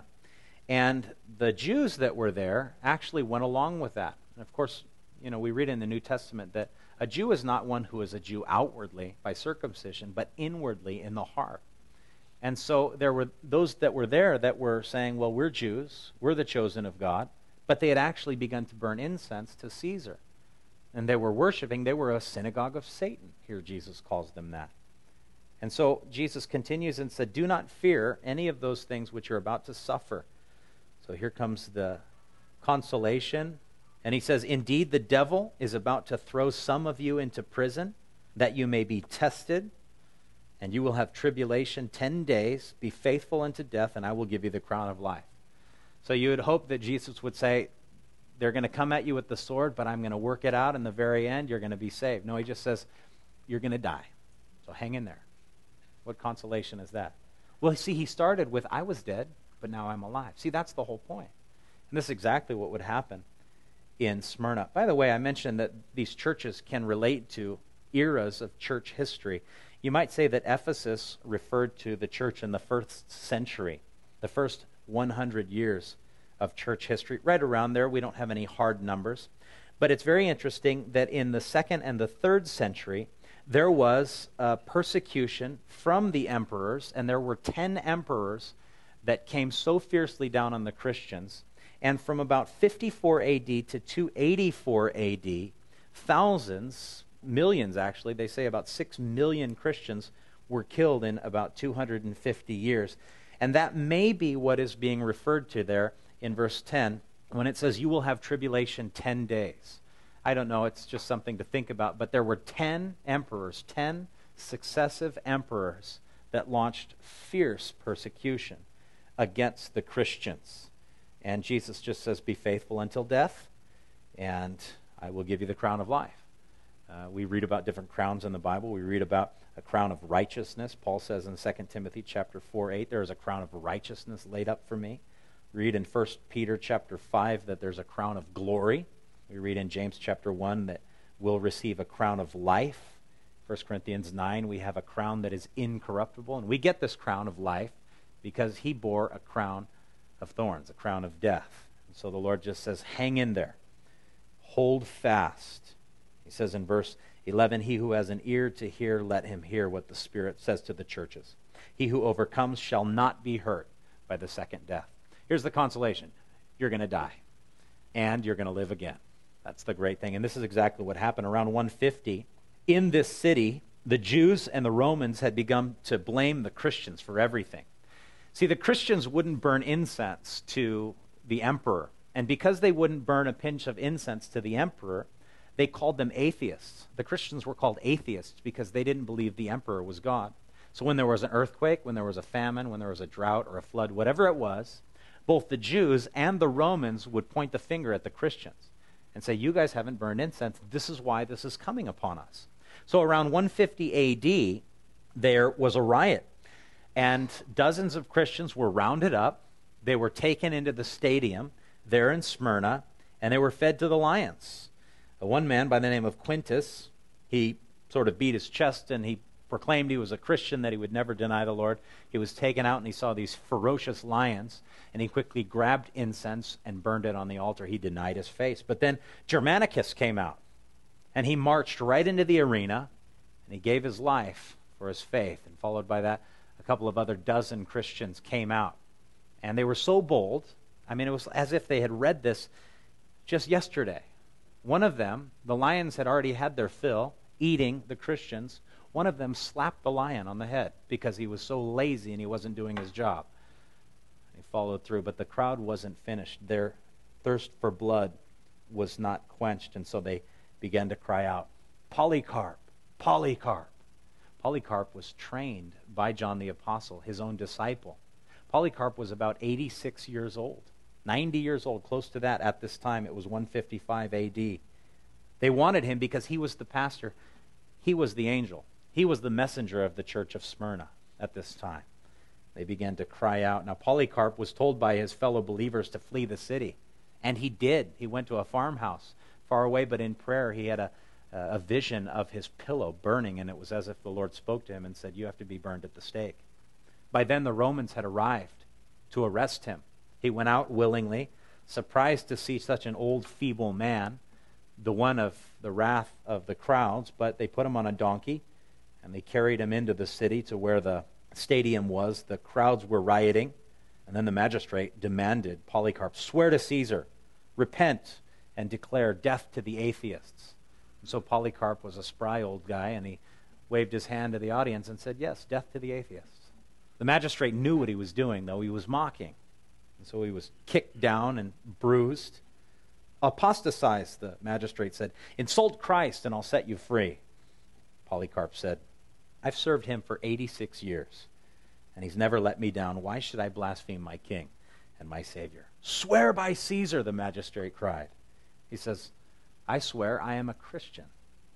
And the Jews that were there actually went along with that. And of course, we read in the New Testament that a Jew is not one who is a Jew outwardly by circumcision, but inwardly in the heart. And so there were those that were there that were saying, well, we're Jews, we're the chosen of God, but they had actually begun to burn incense to Caesar. And they were worshiping, they were a synagogue of Satan. Here Jesus calls them that. And so Jesus continues and said, do not fear any of those things which you're about to suffer. So here comes the consolation. And he says, indeed, the devil is about to throw some of you into prison, that you may be tested, and you will have tribulation 10 days. Be faithful unto death, and I will give you the crown of life. So you would hope that Jesus would say, they're going to come at you with the sword, but I'm going to work it out in the very end. You're going to be saved. No, he just says, you're going to die. So hang in there. What consolation is that? Well, see, he started with, I was dead, but now I'm alive. See, that's the whole point. And this is exactly what would happen in Smyrna. By the way, I mentioned that these churches can relate to eras of church history. You might say that Ephesus referred to the church in the first century, the first 100 years of church history. Right around there, we don't have any hard numbers. But it's very interesting that in the second and the third century, there was persecution from the emperors, and there were 10 emperors that came so fiercely down on the Christians. And from about 54 AD to 284 AD, thousands, millions actually, they say about 6 million Christians were killed in about 250 years. And that may be what is being referred to there in verse 10 when it says, you will have tribulation 10 days. I don't know, it's just something to think about. But there were 10 emperors, 10 successive emperors that launched fierce persecution against the Christians. And Jesus just says, be faithful until death, and I will give you the crown of life. We read about different crowns in the Bible. We read about a crown of righteousness. Paul says in 2 Timothy chapter 4:8, there is a crown of righteousness laid up for me. We read in 1 Peter chapter 5 that there's a crown of glory. We read in James chapter 1 that we'll receive a crown of life. 1 Corinthians 9, we have a crown that is incorruptible. And we get this crown of life because he bore a crown of thorns, a crown of death. And so the Lord just says, hang in there. Hold fast. He says in verse 11, he who has an ear to hear, let him hear what the Spirit says to the churches. He who overcomes shall not be hurt by the second death. Here's the consolation. You're going to die, and you're going to live again. That's the great thing. And this is exactly what happened. Around 150, in this city, the Jews and the Romans had begun to blame the Christians for everything. See, the Christians wouldn't burn incense to the emperor. And because they wouldn't burn a pinch of incense to the emperor, they called them atheists. The Christians were called atheists because they didn't believe the emperor was God. So when there was an earthquake, when there was a famine, when there was a drought or a flood, whatever it was, both the Jews and the Romans would point the finger at the Christians and say, you guys haven't burned incense. This is why this is coming upon us. So around 150 AD, there was a riot. And dozens of Christians were rounded up. They were taken into the stadium there in Smyrna, and they were fed to the lions. One man by the name of Quintus, he sort of beat his chest and he proclaimed he was a Christian, that he would never deny the Lord. He was taken out and he saw these ferocious lions, and he quickly grabbed incense and burned it on the altar. He denied his faith. But then Germanicus came out, and he marched right into the arena, and he gave his life for his faith. And followed by that, a couple of other dozen Christians came out. And they were so bold, I mean, it was as if they had read this just yesterday. One of them, the lions had already had their fill, eating the Christians. One of them slapped the lion on the head because he was so lazy and he wasn't doing his job. He followed through, but the crowd wasn't finished. Their thirst for blood was not quenched, and so they began to cry out, Polycarp, Polycarp. Polycarp was trained by John the Apostle, his own disciple. Polycarp was about 86 years old, 90 years old, close to that at this time. It was 155 AD. They wanted him because he was the pastor. He was the angel. He was the messenger of the church of Smyrna at this time. They began to cry out. Now, Polycarp was told by his fellow believers to flee the city, and he did. He went to a farmhouse far away, but in prayer he had a vision of his pillow burning, and it was as if the Lord spoke to him and said, you have to be burned at the stake. By then the Romans had arrived to arrest him. He went out willingly, surprised to see such an old, feeble man, the one of the wrath of the crowds, but they put him on a donkey, and they carried him into the city to where the stadium was. The crowds were rioting, and then the magistrate demanded Polycarp, swear to Caesar, repent, and declare death to the atheists. And so Polycarp was a spry old guy, and he waved his hand to the audience and said, yes, death to the atheists. The magistrate knew what he was doing, though. He was mocking. And so he was kicked down and bruised. Apostatize, the magistrate said. Insult Christ, and I'll set you free. Polycarp said, I've served him for 86 years, and he's never let me down. Why should I blaspheme my king and my Savior? Swear by Caesar, the magistrate cried. He says, I swear I am a Christian.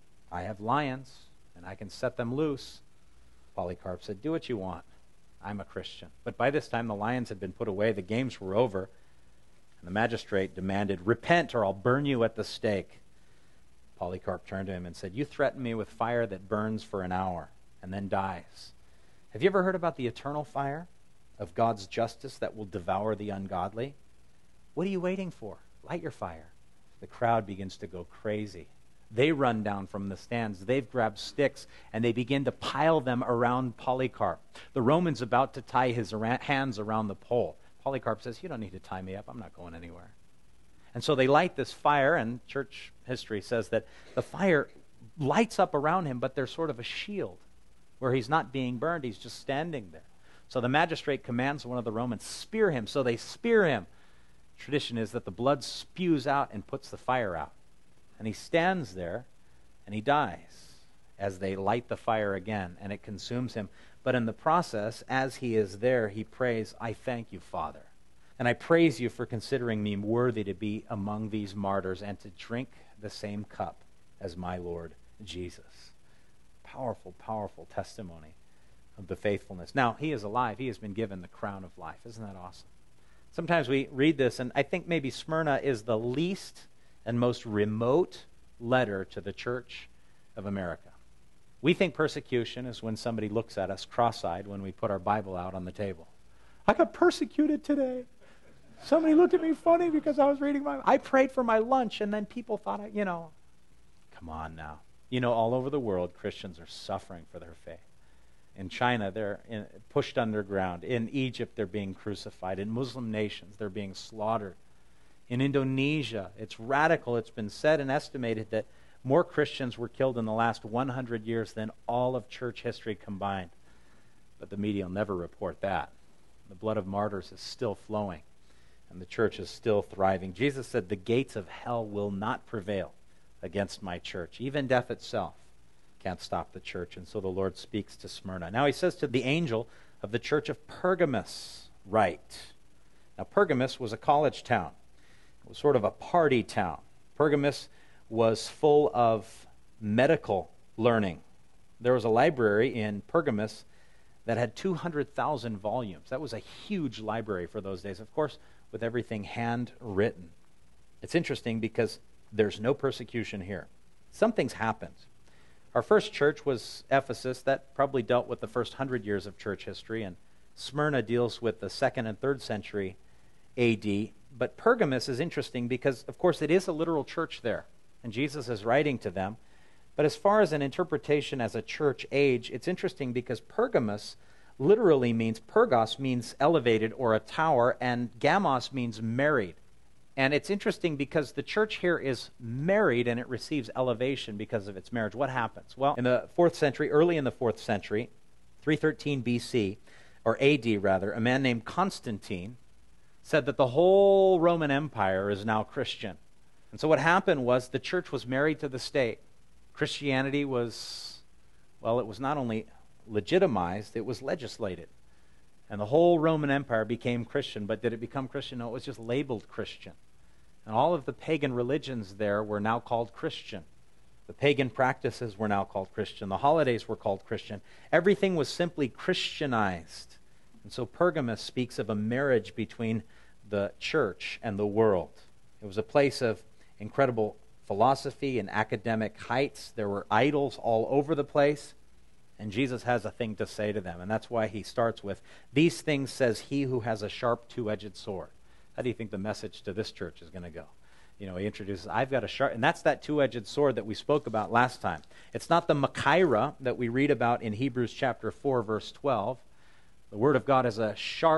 I have lions, and I can set them loose. Polycarp said, do what you want. I'm a Christian. But by this time, the lions had been put away. The games were over. And the magistrate demanded, repent, or I'll burn you at the stake. Polycarp turned to him and said, you threaten me with fire that burns for an hour and then dies. Have you ever heard about the eternal fire of God's justice that will devour the ungodly? What are you waiting for? Light your fire. The crowd begins to go crazy. They run down from the stands. They've grabbed sticks, and they begin to pile them around Polycarp. The Roman's about to tie his hands around the pole. Polycarp says, you don't need to tie me up. I'm not going anywhere. And so they light this fire, and church history says that the fire lights up around him, but there's sort of a shield where he's not being burned. He's just standing there. So the magistrate commands one of the Romans, spear him. So they spear him. Tradition is that the blood spews out and puts the fire out. And he stands there, and he dies as they light the fire again, and it consumes him. But in the process, as he is there, he prays, I thank you, Father. And I praise you for considering me worthy to be among these martyrs and to drink the same cup as my Lord Jesus. Powerful, powerful testimony of the faithfulness. Now, he is alive. He has been given the crown of life. Isn't that awesome? Sometimes we read this, and I think maybe Smyrna is the least and most remote letter to the Church of America. We think persecution is when somebody looks at us cross-eyed when we put our Bible out on the table. I got persecuted today. Somebody looked at me funny because I was reading I prayed for my lunch, and then people thought, come on now. All over the world, Christians are suffering for their faith. In China, they're pushed underground. In Egypt, they're being crucified. In Muslim nations, they're being slaughtered. In Indonesia, it's radical. It's been said and estimated that more Christians were killed in the last 100 years than all of church history combined. But the media will never report that. The blood of martyrs is still flowing, and the church is still thriving. Jesus said, the gates of hell will not prevail against my church. Even death itself can't stop the church. And so the Lord speaks to Smyrna. Now he says to the angel of the church of Pergamos, write. Now Pergamos was a college town. It was sort of a party town. Pergamos was full of medical learning. There was a library in Pergamos that had 200,000 volumes. That was a huge library for those days. Of course, with everything handwritten. It's interesting because there's no persecution here. Something's happened. Our first church was Ephesus. That probably dealt with the first 100 years of church history, and Smyrna deals with the 2nd and 3rd century AD. But Pergamos is interesting because, of course, it is a literal church there, and Jesus is writing to them. But as far as an interpretation as a church age, it's interesting because Pergamos literally means, Pergos means elevated or a tower, and Gamos means married. And it's interesting because the church here is married and it receives elevation because of its marriage. What happens? Well, in the 4th century, early in the 4th century, 313 BC, or AD rather, a man named Constantine said that the whole Roman Empire is now Christian. And so what happened was the church was married to the state. Christianity was, well, it was not only legitimized, it was legislated. And the whole Roman Empire became Christian. But did it become Christian? No, it was just labeled Christian. And all of the pagan religions there were now called Christian. The pagan practices were now called Christian. The holidays were called Christian. Everything was simply Christianized. And so Pergamos speaks of a marriage between the church and the world. It was a place of incredible philosophy and academic heights. There were idols all over the place. And Jesus has a thing to say to them, and that's why he starts with, "These things says he who has a sharp two-edged sword." How do you think the message to this church is going to go? He introduces, I've got a sharp, and that's that two-edged sword that we spoke about last time. It's not the Machaira that we read about in Hebrews chapter 4, verse 12. The word of God is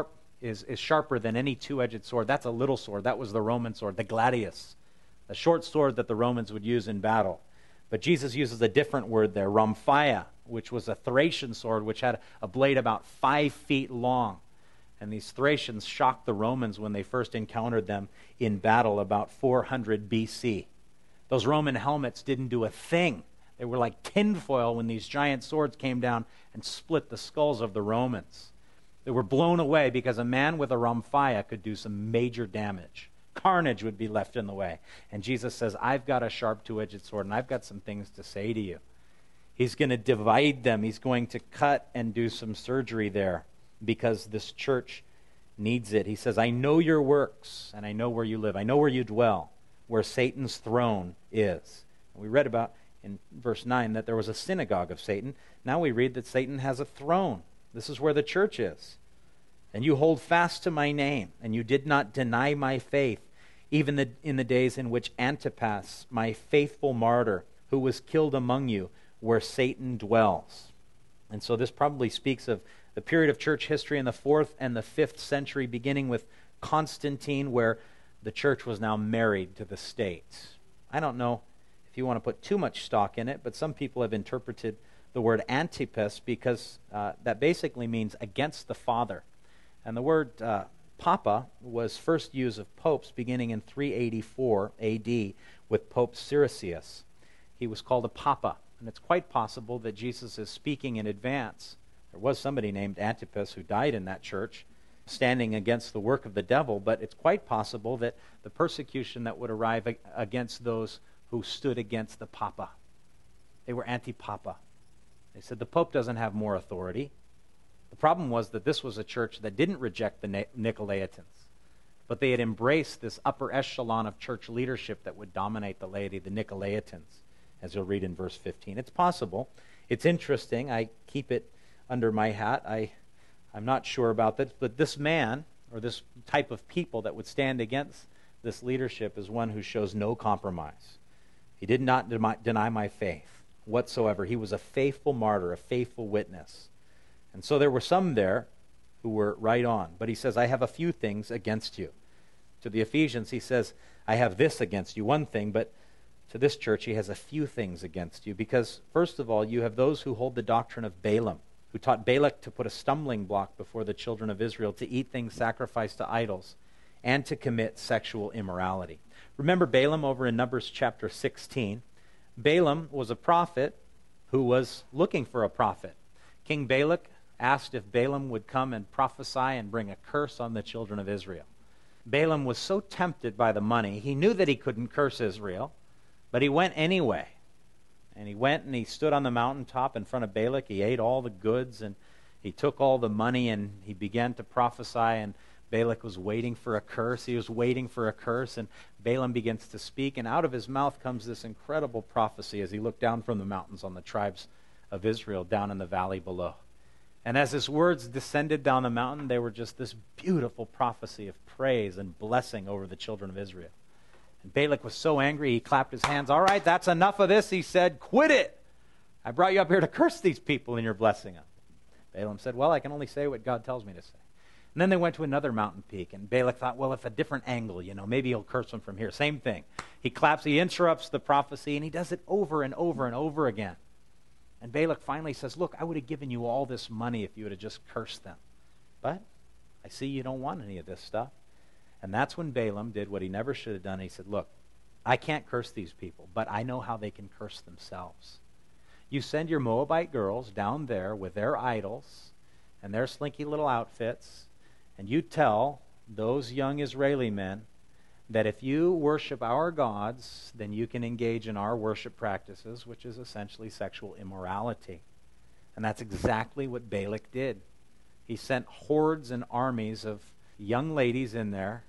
sharper than any two-edged sword. That's a little sword. That was the Roman sword, the gladius, the short sword that the Romans would use in battle. But Jesus uses a different word there, rhomphaia, which was a Thracian sword, which had a blade about 5 feet long. And these Thracians shocked the Romans when they first encountered them in battle about 400 BC. Those Roman helmets didn't do a thing. They were like tinfoil when these giant swords came down and split the skulls of the Romans. They were blown away because a man with a rhomphaia could do some major damage. Carnage would be left in the way. And Jesus says, I've got a sharp two-edged sword, and I've got some things to say to you. He's going to divide them. He's going to cut and do some surgery there, because this church needs it. He says, I know your works, and I know where you live. I know where you dwell, where Satan's throne is. And we read about in verse 9 that there was a synagogue of Satan. Now we read that Satan has a throne. This is where the church is. And you hold fast to my name, and you did not deny my faith, even in the days in which Antipas, my faithful martyr, who was killed among you, where Satan dwells. And so this probably speaks of the period of church history in the 4th and the 5th century, beginning with Constantine, where the church was now married to the state. I don't know if you want to put too much stock in it, but some people have interpreted the word Antipas because that basically means against the Father. And the word Papa was first used of popes beginning in 384 AD with Pope Siricius. He was called a Papa, and it's quite possible that Jesus is speaking in advance. There was somebody named Antipas who died in that church, standing against the work of the devil, but it's quite possible that the persecution that would arrive against those who stood against the Papa, they were anti-Papa. They said the Pope doesn't have more authority. The problem was that this was a church that didn't reject the Nicolaitans, but they had embraced this upper echelon of church leadership that would dominate the laity, the Nicolaitans, as you'll read in verse 15. It's possible. It's interesting. I keep it under my hat. I'm not sure about that, but this man, or this type of people that would stand against this leadership, is one who shows no compromise. He did not deny my faith whatsoever. He was a faithful martyr, a faithful witness. And so there were some there who were right on. But he says, I have a few things against you. To the Ephesians, he says, I have this against you, one thing, but to this church, he has a few things against you. Because, first of all, you have those who hold the doctrine of Balaam, who taught Balak to put a stumbling block before the children of Israel, to eat things sacrificed to idols, and to commit sexual immorality. Remember Balaam over in Numbers chapter 16? Balaam was a prophet who was looking for a prophet. King Balak asked if Balaam would come and prophesy and bring a curse on the children of Israel. Balaam was so tempted by the money, he knew that he couldn't curse Israel, but he went anyway. And he went and he stood on the mountaintop in front of Balak. He ate all the goods and he took all the money and he began to prophesy, and Balak was waiting for a curse. He was waiting for a curse, and Balaam begins to speak, and out of his mouth comes this incredible prophecy as he looked down from the mountains on the tribes of Israel down in the valley below. And as his words descended down the mountain, they were just this beautiful prophecy of praise and blessing over the children of Israel. And Balak was so angry, he clapped his hands. All right, that's enough of this, he said. Quit it. I brought you up here to curse these people, and you're blessing them. Balaam said, well, I can only say what God tells me to say. And then they went to another mountain peak, and Balak thought, well, if a different angle, maybe he'll curse them from here. Same thing. He claps, he interrupts the prophecy, and he does it over and over and over again. And Balak finally says, look, I would have given you all this money if you would have just cursed them. But I see you don't want any of this stuff. And that's when Balaam did what he never should have done. He said, look, I can't curse these people, but I know how they can curse themselves. You send your Moabite girls down there with their idols and their slinky little outfits, and you tell those young Israeli men that if you worship our gods, then you can engage in our worship practices, which is essentially sexual immorality. And that's exactly what Balak did. He sent hordes and armies of young ladies in there,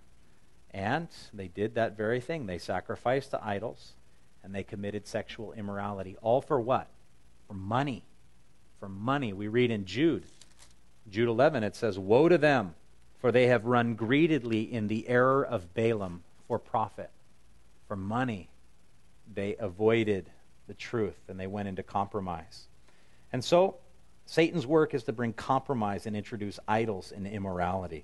and they did that very thing. They sacrificed to idols, and they committed sexual immorality. All for what? For money. for money. We read in Jude 11, it says, "Woe to them, for they have run greedily in the error of Balaam for profit." For money, they avoided the truth and they went into compromise. And so, Satan's work is to bring compromise and introduce idols and immorality.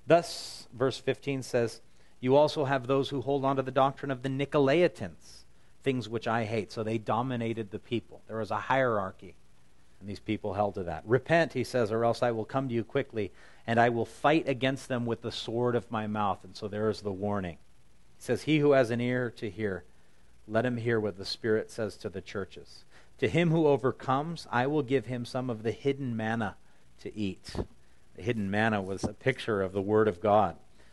Thus, verse 15 says, "You also have those who hold on to the doctrine of the Nicolaitans, things which I hate." So they dominated the people. There was a hierarchy, and these people held to that. "Repent," he says, "or else I will come to you quickly, and I will fight against them with the sword of my mouth." And so there is the warning. He says, "He who has an ear to hear, let him hear what the Spirit says to the churches. To him who overcomes, I will give him some of the hidden manna to eat." The hidden manna was a picture of the Word of God.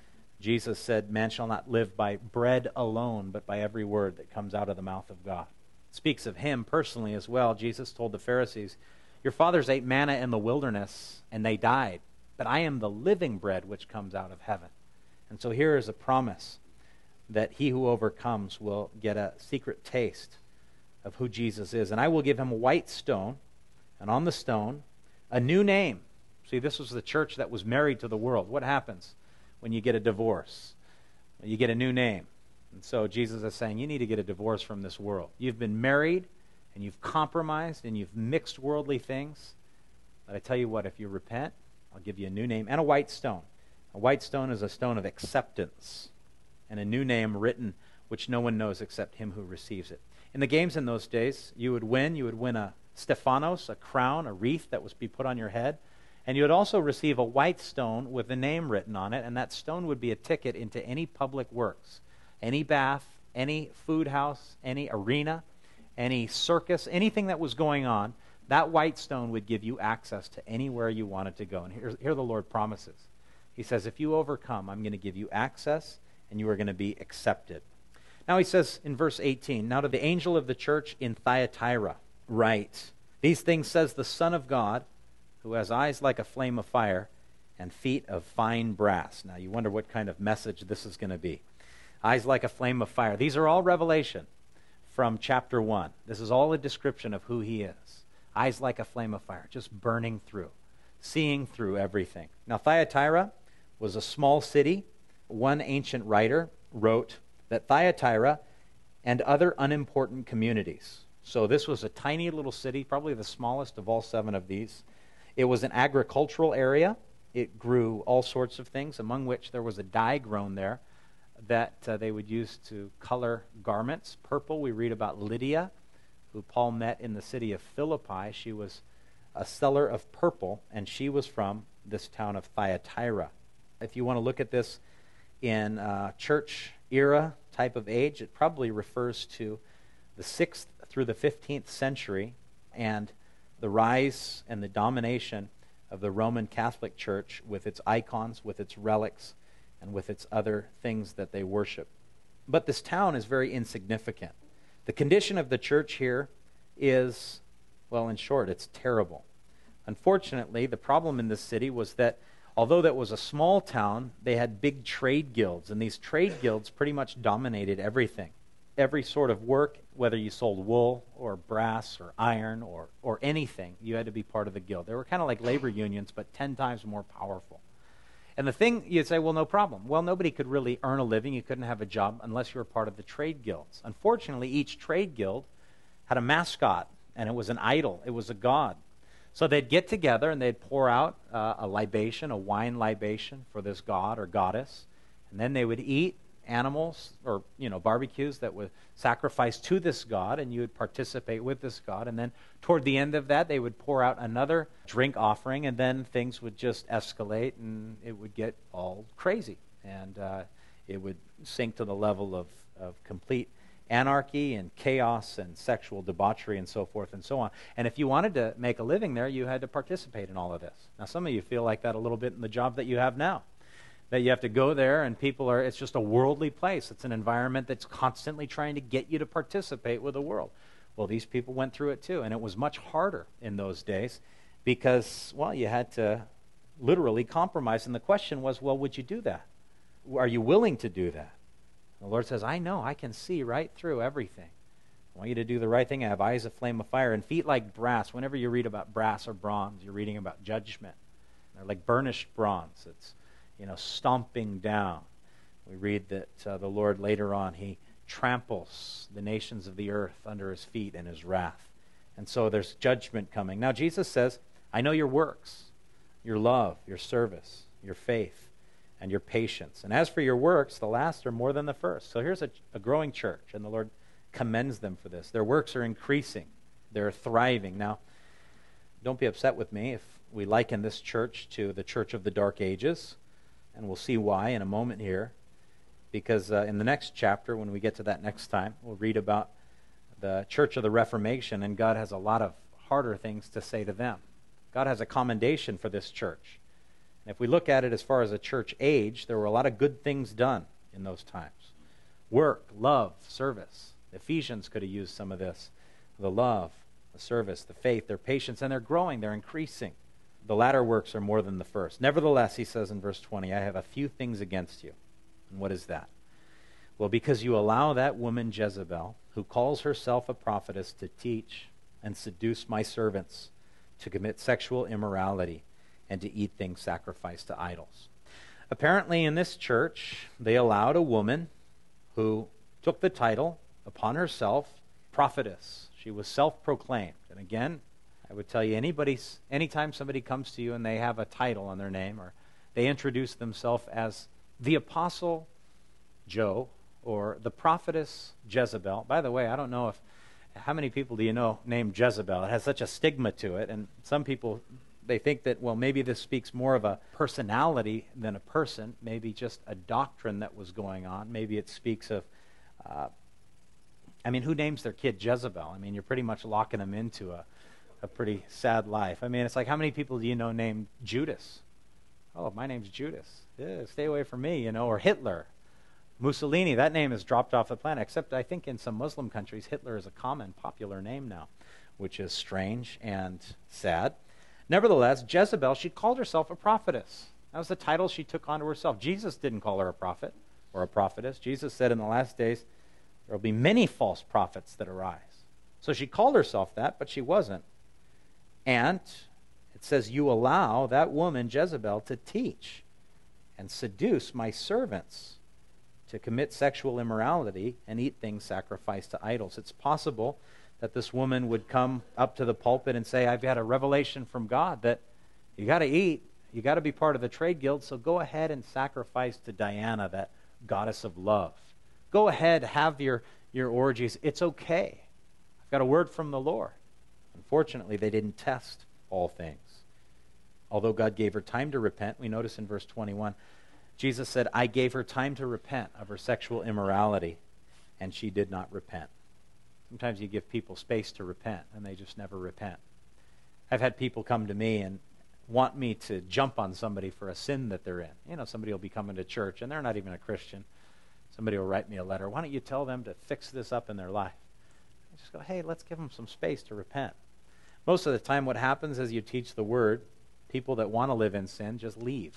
Jesus said, "Man shall not live by bread alone, but by every word that comes out of the mouth of God." It speaks of him personally as well. Jesus told the Pharisees, "Your fathers ate manna in the wilderness, and they died. But I am the living bread which comes out of heaven." And so here is a promise that he who overcomes will get a secret taste of who Jesus is. "And I will give him a white stone, and on the stone a new name." See, this was the church that was married to the world. What happens when you get a divorce? You get a new name. And so Jesus is saying, you need to get a divorce from this world. You've been married, and you've compromised, and you've mixed worldly things. But I tell you what, if you repent, I'll give you a new name and a white stone. A white stone is a stone of acceptance, and a new name written which no one knows except him who receives it. In the games in those days, you would win a Stephanos, a crown, a wreath that was to be put on your head. And you would also receive a white stone with a name written on it, and that stone would be a ticket into any public works, any bath, any food house, any arena, any circus, anything that was going on. That white stone would give you access to anywhere you wanted to go. And here the Lord promises. He says, if you overcome, I'm going to give you access, and you are going to be accepted. Now he says in verse 18, "Now to the angel of the church in Thyatira write, These things says the Son of God, who has eyes like a flame of fire and feet of fine brass." Now you wonder what kind of message this is going to be. Eyes like a flame of fire. These are all revelation from chapter 1. This is all a description of who he is. Eyes like a flame of fire, just burning through, seeing through everything. Now Thyatira was a small city. One ancient writer wrote that Thyatira and other unimportant communities. So this was a tiny little city, probably the smallest of all 7 of these. It was an agricultural area. It grew all sorts of things, among which there was a dye grown there that they would use to color garments. Purple, we read about Lydia, who Paul met in the city of Philippi. She was a seller of purple, and she was from this town of Thyatira. If you want to look at this in church era type of age, it probably refers to the 6th through the 15th century and the rise and the domination of the Roman Catholic Church with its icons, with its relics, and with its other things that they worship. But this town is very insignificant. The condition of the church here is, well, in short, it's terrible. Unfortunately, the problem in this city was that although that was a small town, they had big trade guilds, and these trade guilds pretty much dominated everything. Every sort of work, whether you sold wool or brass or iron or anything, you had to be part of the guild. They were kind of like labor unions, but 10 times more powerful. And the thing, you'd say, well, no problem. Well, nobody could really earn a living. You couldn't have a job unless you were part of the trade guilds. Unfortunately, each trade guild had a mascot, and it was an idol. It was a god. So they'd get together, and they'd pour out a libation, a wine libation for this god or goddess, and then they would eat animals or barbecues that were sacrificed to this god, and you would participate with this god. And then toward the end of that, they would pour out another drink offering, and then things would just escalate, and it would get all crazy, and it would sink to the level of complete anarchy and chaos and sexual debauchery and so forth and so on. And if you wanted to make a living there, you had to participate in all of this. Now, some of you feel like that a little bit in the job that you have now, that you have to go there and it's just a worldly place. It's an environment that's constantly trying to get you to participate with the world. Well, these people went through it too, and it was much harder in those days because, well, you had to literally compromise. And the question was, well, would you do that? Are you willing to do that? The Lord says, I know, I can see right through everything. I want you to do the right thing. I have eyes of flame of fire and feet like brass. Whenever you read about brass or bronze, you're reading about judgment. They're like burnished bronze. It's, stomping down. We read that the Lord later on, he tramples the nations of the earth under his feet in his wrath. And so there's judgment coming. Now Jesus says, I know your works, your love, your service, your faith, and your patience. And as for your works, the last are more than the first. So here's a growing church, and the Lord commends them for this. Their works are increasing. They're thriving. Now, don't be upset with me if we liken this church to the church of the Dark Ages, and we'll see why in a moment here, because in the next chapter, when we get to that next time, we'll read about the church of the Reformation, and God has a lot of harder things to say to them. God has a commendation for this church. And if we look at it as far as a church age, there were a lot of good things done in those times. Work, love, service. The Ephesians could have used some of this. The love, the service, the faith, their patience, and they're growing, they're increasing. The latter works are more than the first. Nevertheless, he says in verse 20, I have a few things against you. And what is that? Well, because you allow that woman Jezebel, who calls herself a prophetess, to teach and seduce my servants to commit sexual immorality and to eat things sacrificed to idols. Apparently in this church, they allowed a woman who took the title upon herself, prophetess. She was self-proclaimed. And again, I would tell you, anytime somebody comes to you and they have a title on their name, or they introduce themselves as the Apostle Joe or the prophetess Jezebel. By the way, I don't know how many people do you know named Jezebel? It has such a stigma to it, and some people, they think that, well, maybe this speaks more of a personality than a person, maybe just a doctrine that was going on. Maybe it speaks of, who names their kid Jezebel? You're pretty much locking them into a pretty sad life. It's like, how many people do you know named Judas? Oh, my name's Judas. Yeah, stay away from me, or Hitler. Mussolini, that name has dropped off the planet, except I think in some Muslim countries, Hitler is a common, popular name now, which is strange and sad. Nevertheless, Jezebel, she called herself a prophetess. That was the title she took onto herself. Jesus didn't call her a prophet or a prophetess. Jesus said in the last days, there will be many false prophets that arise. So she called herself that, but she wasn't. And it says, you allow that woman, Jezebel, to teach and seduce my servants to commit sexual immorality and eat things sacrificed to idols. It's possible that this woman would come up to the pulpit and say, I've had a revelation from God that you got to eat, you got to be part of the trade guild, so go ahead and sacrifice to Diana, that goddess of love. Go ahead, have your orgies. It's okay. I've got a word from the Lord. Unfortunately, they didn't test all things. Although God gave her time to repent, we notice in verse 21, Jesus said, I gave her time to repent of her sexual immorality, and she did not repent. Sometimes you give people space to repent, and they just never repent. I've had people come to me and want me to jump on somebody for a sin that they're in. Somebody will be coming to church, and they're not even a Christian. Somebody will write me a letter. Why don't you tell them to fix this up in their life? I just go, hey, let's give them some space to repent. Most of the time what happens is you teach the word, people that want to live in sin just leave.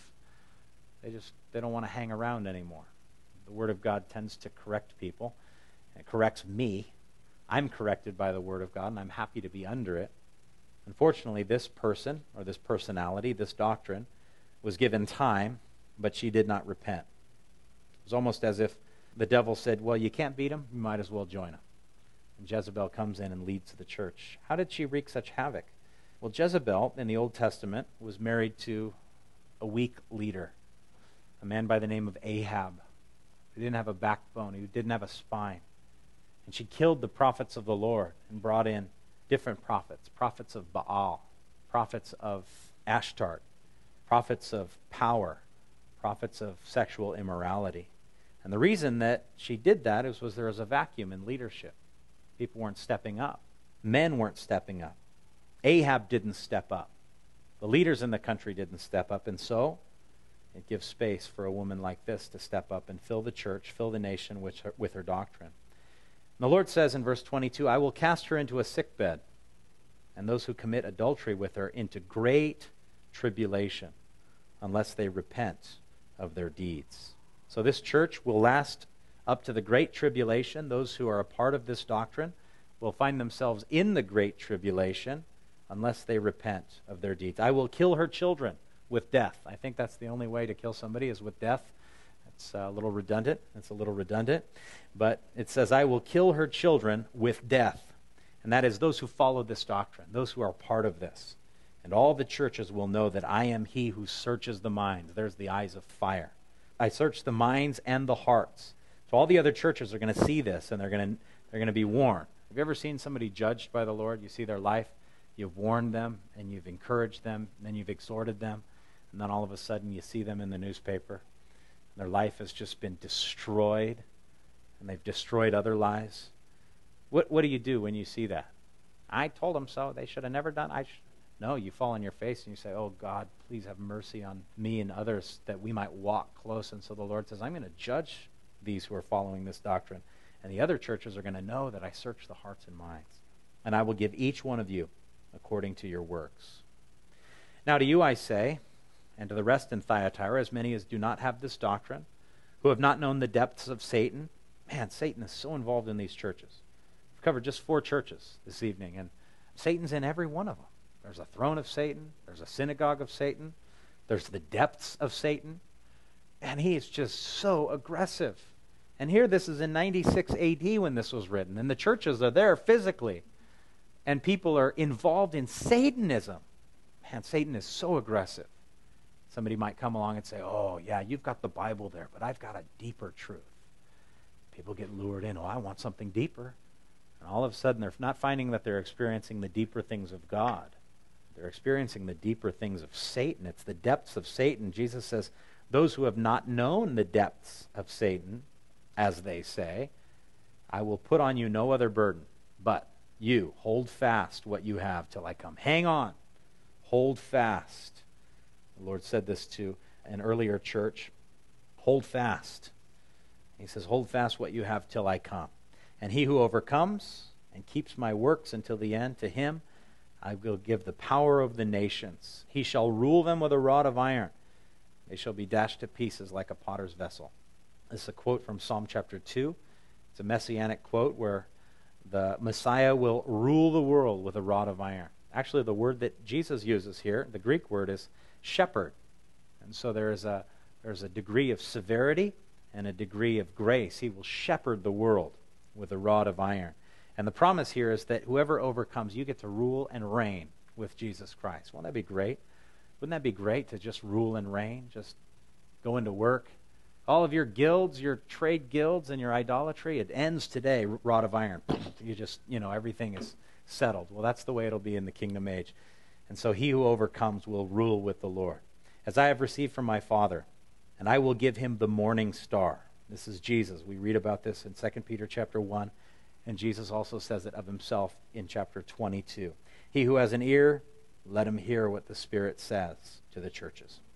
They don't want to hang around anymore. The Word of God tends to correct people. It corrects me. I'm corrected by the Word of God, and I'm happy to be under it. Unfortunately, this person, or this personality, this doctrine, was given time, but she did not repent. It was almost as if the devil said, well, you can't beat him, you might as well join him. And Jezebel comes in and leads the church. How did she wreak such havoc? Well, Jezebel, in the Old Testament, was married to a weak leader, a man by the name of Ahab, who didn't have a backbone, who didn't have a spine. And she killed the prophets of the Lord and brought in different prophets, prophets of Baal, prophets of Ashtart, prophets of power, prophets of sexual immorality. And the reason that she did that was there was a vacuum in leadership. People weren't stepping up. Men weren't stepping up. Ahab didn't step up. The leaders in the country didn't step up, and so it gives space for a woman like this to step up and fill the church, fill the nation with her doctrine. And the Lord says in verse 22, I will cast her into a sickbed, and those who commit adultery with her into great tribulation, unless they repent of their deeds. So this church will last up to the great tribulation. Those who are a part of this doctrine will find themselves in the great tribulation unless they repent of their deeds. I will kill her children with death. I think that's the only way to kill somebody is with death. It's a little redundant. But it says, I will kill her children with death. And that is those who follow this doctrine, those who are part of this. And all the churches will know that I am he who searches the minds. There's the eyes of fire. I search the minds and the hearts. So all the other churches are going to see this, and they're going to be warned. Have you ever seen somebody judged by the Lord? You see their life, you've warned them, and you've encouraged them, and then you've exhorted them, and then all of a sudden you see them in the newspaper. And their life has just been destroyed, and they've destroyed other lives. What do you do when you see that? I told them so. They should have never done. No, you fall on your face and you say, oh God, please have mercy on me and others that we might walk close. And so the Lord says, I'm going to judge these who are following this doctrine. And the other churches are going to know that I search the hearts and minds. And I will give each one of you according to your works. Now to you I say, and to the rest in Thyatira, as many as do not have this doctrine, who have not known the depths of Satan. Man, Satan is so involved in these churches. We've covered just 4 churches this evening, and Satan's in every one of them. There's a throne of Satan. There's a synagogue of Satan. There's the depths of Satan. And he is just so aggressive. And here this is in 96 AD when this was written. And the churches are there physically. And people are involved in Satanism. Man, Satan is so aggressive. Somebody might come along and say, oh, yeah, you've got the Bible there, but I've got a deeper truth. People get lured in. Oh, I want something deeper. And all of a sudden, they're not finding that they're experiencing the deeper things of God. They're experiencing the deeper things of Satan. It's the depths of Satan. Jesus says, those who have not known the depths of Satan, as they say, I will put on you no other burden, but you hold fast what you have till I come. Hang on. Hold fast. The Lord said this to an earlier church. Hold fast. He says, hold fast what you have till I come. And he who overcomes and keeps my works until the end, to him I will give the power of the nations. He shall rule them with a rod of iron. They shall be dashed to pieces like a potter's vessel. This is a quote from Psalm chapter 2. It's a messianic quote where the Messiah will rule the world with a rod of iron. Actually, the word that Jesus uses here, the Greek word, is shepherd. And so there's a degree of severity and a degree of grace. He will shepherd the world with a rod of iron. And the promise here is that whoever overcomes, you get to rule and reign with Jesus Christ. Won't that be great? Wouldn't that be great to just rule and reign? Just go into work. All of your guilds, your trade guilds and your idolatry, it ends today, rod of iron. You just, everything is settled. Well, that's the way it'll be in the kingdom age. And so he who overcomes will rule with the Lord. As I have received from my Father, and I will give him the morning star. This is Jesus. We read about this in 2 Peter chapter 1. And Jesus also says it of himself in chapter 22. He who has an ear, let him hear what the Spirit says to the churches.